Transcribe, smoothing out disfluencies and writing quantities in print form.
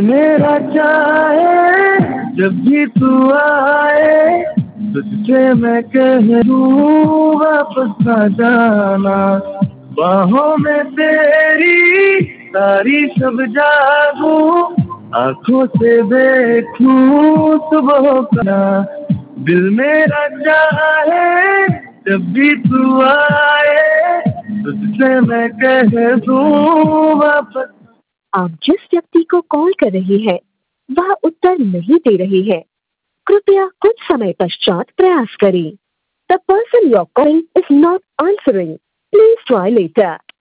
मेरा चाहे जब भी तू आए, तुझसे मैं कह दूँ वापस ना जाना। बाहों में तेरी सारी सब जागू, आँखों से देखूं सुबह का। दिल मेरा चाहे जब भी तू आए, तुझसे मैं कह दूँ वापस। आप जिस व्यक्ति को कॉल कर रही हैं, वह उत्तर नहीं दे रही है। कृपया कुछ समय पश्चात प्रयास करें। The person you're calling is not answering. Please try later.